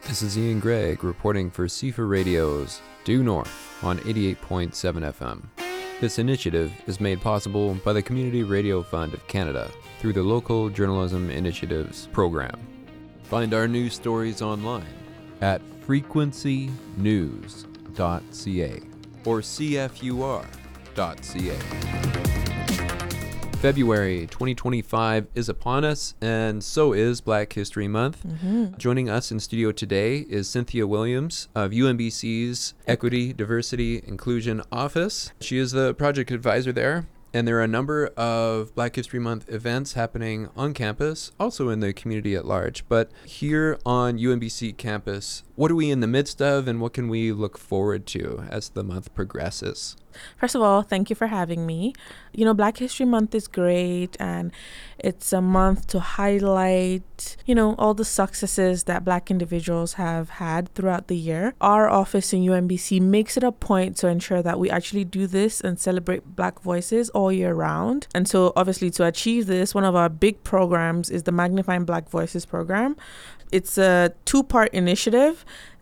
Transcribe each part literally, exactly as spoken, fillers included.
This is Ian Gregg reporting for C F A Radio's Due North on eighty-eight point seven F M. This initiative is made possible by the Community Radio Fund of Canada through the Local Journalism Initiatives program. Find our news stories online at frequency news dot c a or c f u r dot c a. February twenty twenty-five is upon us, and so is Black History Month. Mm-hmm. Joining us in studio today is Cynthia Williams of U M B C's Equity, Diversity, Inclusion Office. She is the project advisor there, and there are a number of Black History Month events happening on campus, also in the community at large. But here on U M B C campus, what are we in the midst of, and what can we look forward to as the month progresses? First of all, thank you for having me. You know, Black History Month is great, and it's a month to highlight, you know, all the successes that Black individuals have had throughout the year. Our office in U M B C makes it a point to ensure that we actually do this and celebrate Black voices all year round. And so obviously to achieve this, one of our big programs is the Magnifying Black Voices program. It's a two-part initiative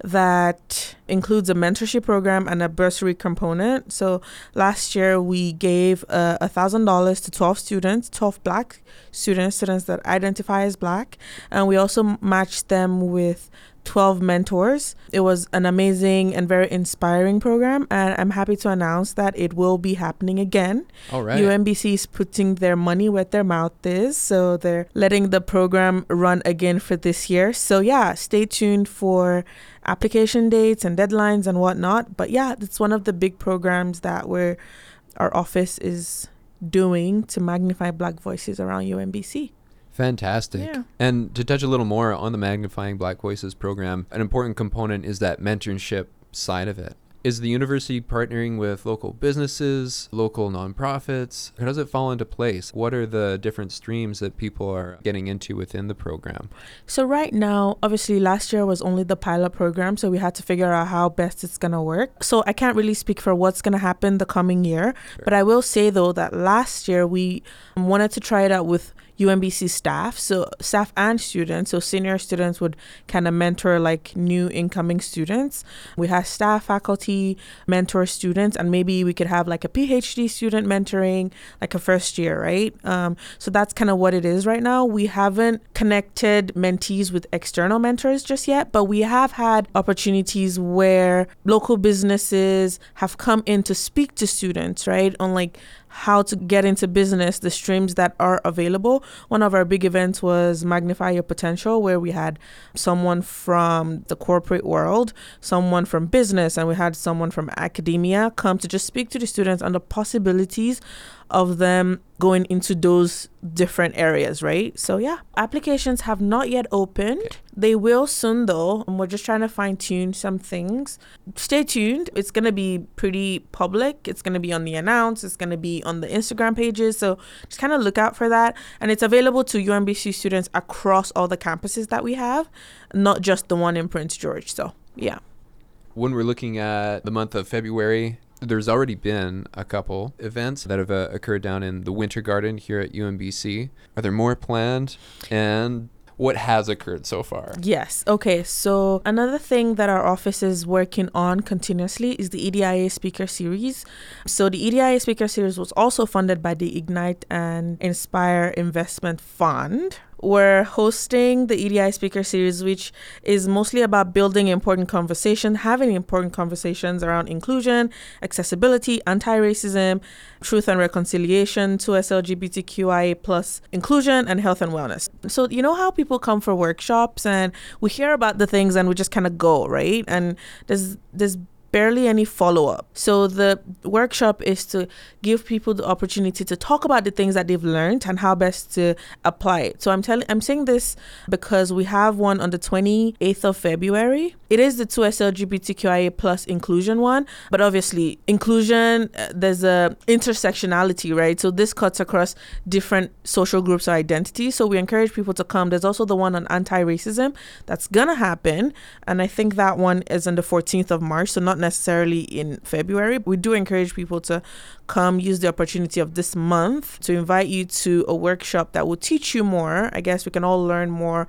that includes a mentorship program and a bursary component. So last year we gave uh, one thousand dollars to twelve students, twelve Black students, students that identify as Black. And we also matched them with twelve mentors. It was an amazing and very inspiring program, and I'm happy to announce that it will be happening again. All right. U M B C is putting their money where their mouth is, so they're letting the program run again for this year. So yeah, stay tuned for application dates and deadlines and whatnot. But yeah, it's one of the big programs that we're, our office is doing to magnify Black voices around U M B C. Fantastic. Yeah. And to touch a little more on the Magnifying Black Voices program, an important component is that mentorship side of it. Is the university partnering with local businesses, local nonprofits? How does it fall into place? What are the different streams that people are getting into within the program? So right now, obviously last year was only the pilot program, so we had to figure out how best it's going to work. So I can't really speak for what's going to happen the coming year, sure. But I will say though that last year we wanted to try it out with U M B C staff, so staff and students. So senior students would kind of mentor like new incoming students. We have staff, faculty, mentor students, and maybe we could have like a PhD student mentoring like a first year, right? Um, so that's kind of what it is right now. We haven't connected mentees with external mentors just yet, but we have had opportunities where local businesses have come in to speak to students, right? On like how to get into business, the streams that are available. One of our big events was Magnify Your Potential, where we had someone from the corporate world, someone from business, and we had someone from academia come to just speak to the students on the possibilities of them going into those different areas, right? So yeah, applications have not yet opened. Okay. They will soon though. We're just trying to fine tune some things. Stay tuned. It's going to be pretty public. It's going to be on the announce. It's going to be on the Instagram pages. So just kind of look out for that. And it's available to U M B C students across all the campuses that we have, not just the one in Prince George. So yeah. When we're looking at the month of February, there's already been a couple events that have uh, occurred down in the Winter Garden here at U M B C. Are there more planned? And what has occurred so far? Yes. Okay. So another thing that our office is working on continuously is the E D I A Speaker Series. So the E D I A Speaker Series was also funded by the Ignite and Inspire Investment Fund. We're hosting the E D I Speaker Series, which is mostly about building important conversation, having important conversations around inclusion, accessibility, anti-racism, truth and reconciliation, two S L G B T Q I A plus inclusion, and health and wellness. So you know how people come for workshops and we hear about the things and we just kind of go, right? And there's there's barely any follow-up. So the workshop is to give people the opportunity to talk about the things that they've learned and how best to apply it. So I'm telling, I'm saying this because we have one on the twenty-eighth of February. It is the two S L G B T Q I A plus inclusion one, but obviously inclusion, uh, there's a intersectionality, right? So this cuts across different social groups or identities. So we encourage people to come. There's also the one on anti-racism that's gonna happen, and I think that one is on the fourteenth of March, so not necessarily in February. We do encourage people to come use the opportunity of this month to invite you to a workshop that will teach you more. I guess we can all learn more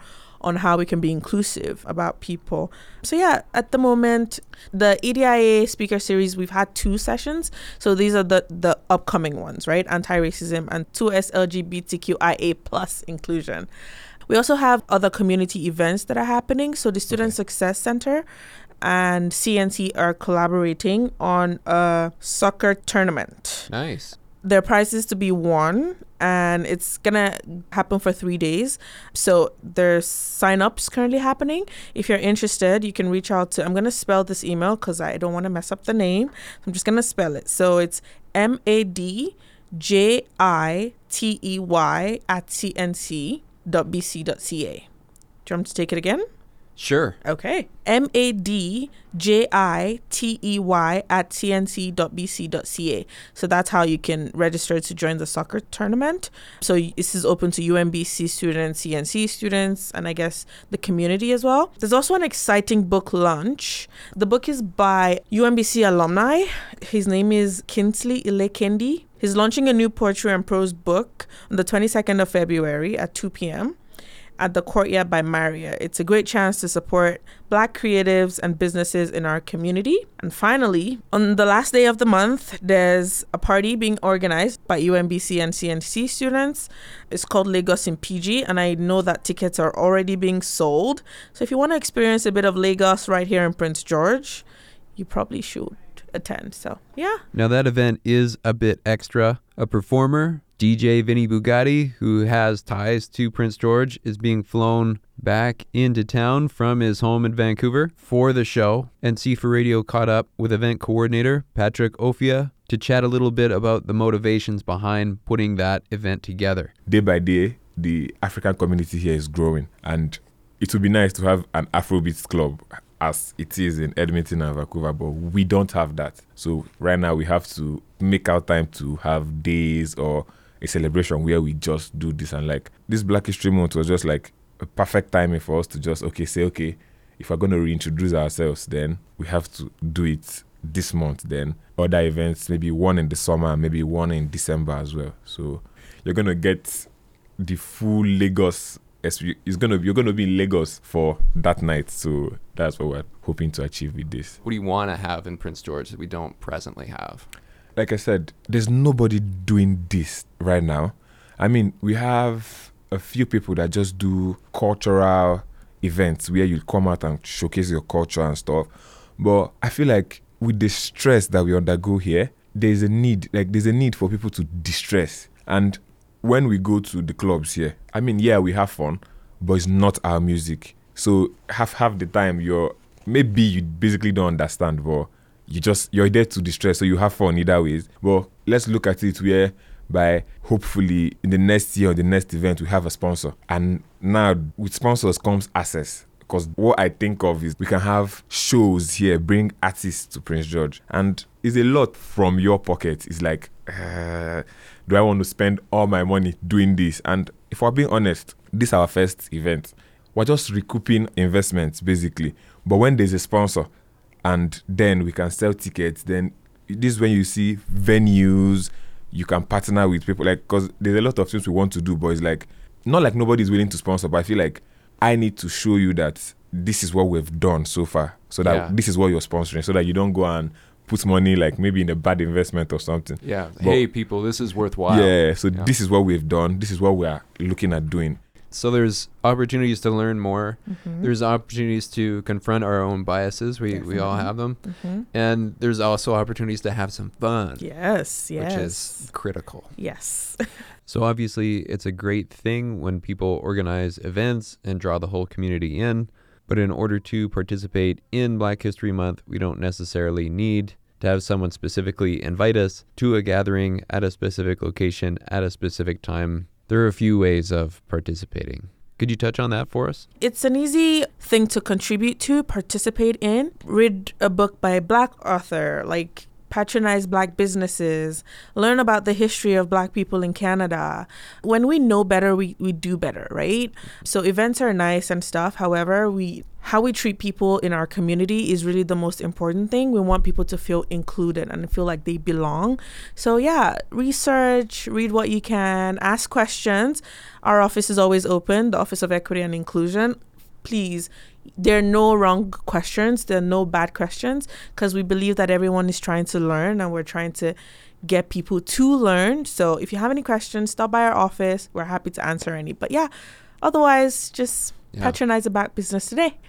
on how we can be inclusive about people. So yeah, at the moment, the A D I A speaker series, we've had two sessions. So these are the, the upcoming ones, right? Anti-racism and two S L G B T Q I A plus inclusion. We also have other community events that are happening. So the Student okay. Success Center and C N C are collaborating on a soccer tournament. Nice. There are prizes to be won, and it's gonna happen for three days. So there's sign-ups currently happening. If you're interested, you can reach out to, I'm gonna spell this email because I don't want to mess up the name. I'm just gonna spell it. So it's M A D J I T E Y at C N C dot B C dot C A. Do you want me to take it again? Sure. Okay. M A D J I T E Y at C N C dot B C dot C A. So that's how you can register to join the soccer tournament. So this is open to U M B C students, C N C students, and I guess the community as well. There's also an exciting book launch. The book is by U M B C alumni. His name is Kingsley Ilekendi. He's launching a new poetry and prose book on the twenty-second of February at two p.m. at the Courtyard by Marriott. It's a great chance to support Black creatives and businesses in our community. And finally, on the last day of the month, there's a party being organized by U M B C and C N C students. It's called Lagos in P G, and I know that tickets are already being sold. So if you want to experience a bit of Lagos right here in Prince George, you probably should attend. So yeah. Now that event is a bit extra. A performer, D J Vinny Bugatti, who has ties to Prince George, is being flown back into town from his home in Vancouver for the show. And C four Radio caught up with event coordinator Patrick Ofia to chat a little bit about the motivations behind putting that event together. Day by day, the African community here is growing, and it would be nice to have an Afrobeats club as it is in Edmonton and Vancouver, but we don't have that. So right now we have to make our time to have days or a celebration where we just do this. And like this Black History Month was just like a perfect timing for us to just, okay, say, okay, if we're going to reintroduce ourselves, then we have to do it this month. Then other events, maybe one in the summer, maybe one in December as well. So you're going to get the full Lagos. It's gonna be, you're gonna be in Lagos for that night, so that's what we're hoping to achieve with this. What do you want to have in Prince George that we don't presently have? Like I said, there's nobody doing this right now. I mean, we have a few people that just do cultural events where you come out and showcase your culture and stuff. But I feel like with the stress that we undergo here, there's a need, like there's a need for people to distress. And when we go to the clubs here, I mean, yeah, we have fun, but it's not our music. So half half the time, you're maybe you basically don't understand, but you just you're there to distress, so you have fun either ways. But let's look at it where by hopefully in the next year or the next event we have a sponsor, and now with sponsors comes access. Because what I think of is we can have shows here, bring artists to Prince George, and it's a lot from your pocket. It's like, uh, do I want to spend all my money doing this? And if we're being honest, this is our first event. We're just recouping investments basically. But when there's a sponsor, and then we can sell tickets, then this is when you see venues, you can partner with people, like, because there's a lot of things we want to do, but it's like, not like nobody's willing to sponsor, but I feel like I need to show you that this is what we've done so far, so that yeah. this is what you're sponsoring, so that you don't go and put money like maybe in a bad investment or something. Yeah. But, hey, people, this is worthwhile. Yeah. So yeah. this is what we've done. This is what we are looking at doing. So there's opportunities to learn more. Mm-hmm. There's opportunities to confront our own biases. We Definitely. we all have them. Mm-hmm. And there's also opportunities to have some fun. Yes, yes. Which is critical. Yes. So obviously it's a great thing when people organize events and draw the whole community in. But in order to participate in Black History Month, we don't necessarily need to have someone specifically invite us to a gathering at a specific location at a specific time. There are a few ways of participating. Could you touch on that for us? It's an easy thing to contribute to, participate in. Read a book by a Black author, like patronize Black businesses, learn about the history of Black people in Canada. When we know better, we, we do better, right? So events are nice and stuff. However, we how we treat people in our community is really the most important thing. We want people to feel included and feel like they belong. So yeah, research, read what you can, ask questions. Our office is always open, the Office of Equity and Inclusion. please, there are no wrong questions. There are no bad questions, because we believe that everyone is trying to learn and we're trying to get people to learn. So if you have any questions, stop by our office. We're happy to answer any. But yeah, otherwise, just yeah. patronize the back business today.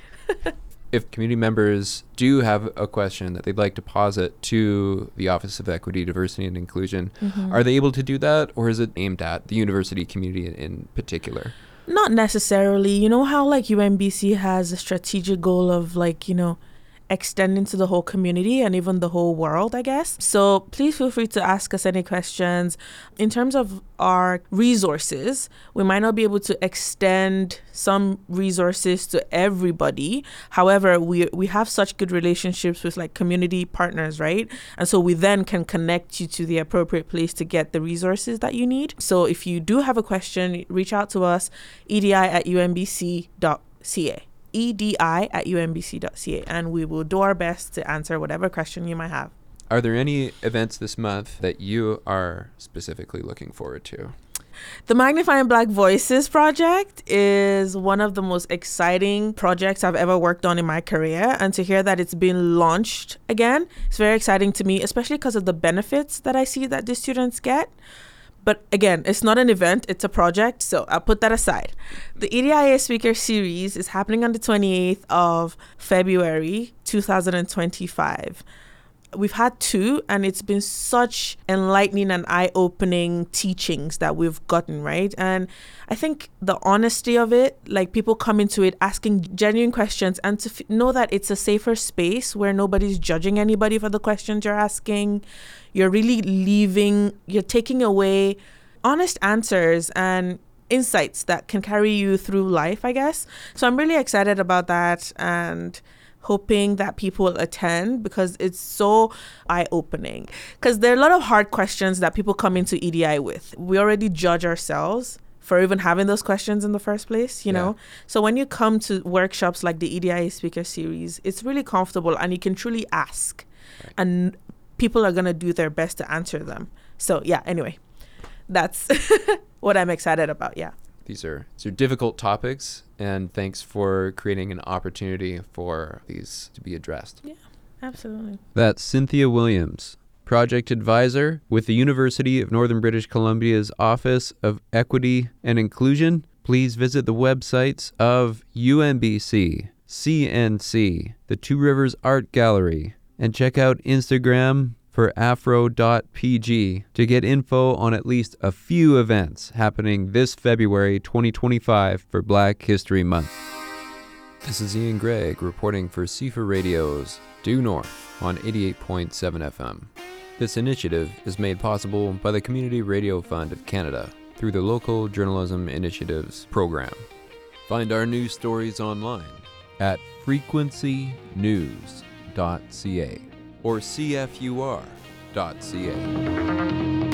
If community members do have a question that they'd like to posit to the Office of Equity, Diversity, and Inclusion, mm-hmm. are they able to do that, or is it aimed at the university community in particular? Not necessarily. You know how like U M B C has a strategic goal of like, you know, extending to the whole community and even the whole world, I guess. So please feel free to ask us any questions. In terms of our resources, we might not be able to extend some resources to everybody. However, we we have such good relationships with like community partners, right? And so we then can connect you to the appropriate place to get the resources that you need. So if you do have a question, reach out to us, E D I at U M B C dot C A. E D I at U M B C dot C A, and we will do our best to answer whatever question you might have. Are there any events this month that you are specifically looking forward to? The Magnifying Black Voices project is one of the most exciting projects I've ever worked on in my career, and to hear that it's been launched again, it's very exciting to me, especially because of the benefits that I see that the students get. But again, it's not an event, it's a project, so I'll put that aside. The E D I A Speaker Series is happening on the twenty-eighth of February, two thousand twenty-five. We've had two, and it's been such enlightening and eye-opening teachings that we've gotten, right? And I think the honesty of it, like people come into it asking genuine questions, and to f- know that it's a safer space where nobody's judging anybody for the questions you're asking. You're really leaving, you're taking away honest answers and insights that can carry you through life, I guess. So I'm really excited about that and hoping that people attend, because it's so eye-opening. Because there are a lot of hard questions that people come into E D I with. We already judge ourselves for even having those questions in the first place, you yeah. know? So when you come to workshops like the E D I A Speaker Series, it's really comfortable and you can truly ask. Right. And people are going to do their best to answer them. So yeah, anyway, that's what I'm excited about, yeah. These are, these are difficult topics, and thanks for creating an opportunity for these to be addressed. Yeah, absolutely. That's Cynthia Williams, Project Advisor with the University of Northern British Columbia's Office of Equity and Inclusion. Please visit the websites of U M B C, C N C, the Two Rivers Art Gallery, and check out Instagram for afro dot p g to get info on at least a few events happening this February twenty twenty-five for Black History Month. This is Ian Gregg reporting for C F A Radio's Due North on eighty-eight point seven F M. This initiative is made possible by the Community Radio Fund of Canada through the Local Journalism Initiatives program. Find our news stories online at frequency news dot c a or c f u r dot c a.